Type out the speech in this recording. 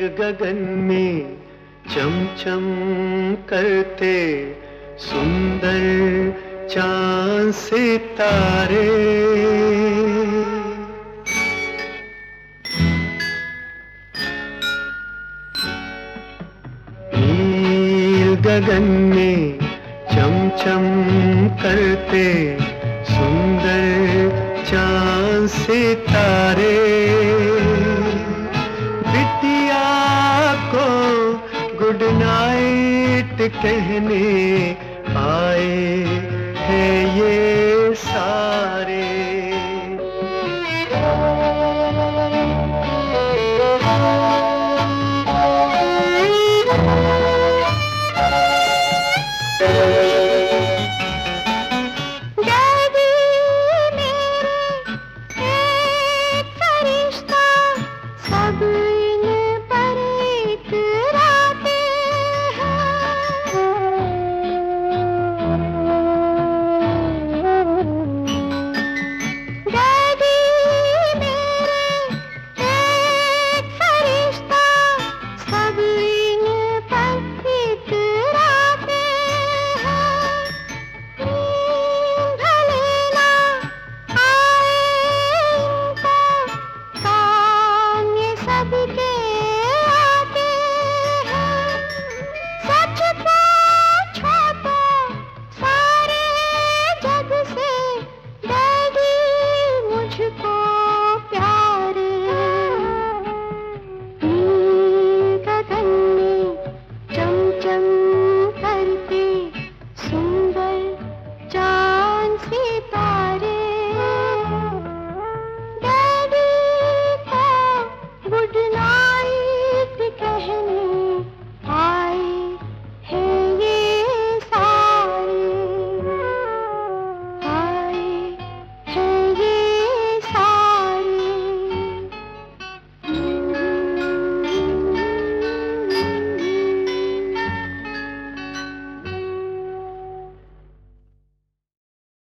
गगन में चमचम करते सुंदर चांद सितारे। नील गगन में चमचम करते सुंदर चांद सितारे। बिटिया को गुड नाइट कहने आए हैं ये सारे। डैडी मेरे एक फरिश्ता सब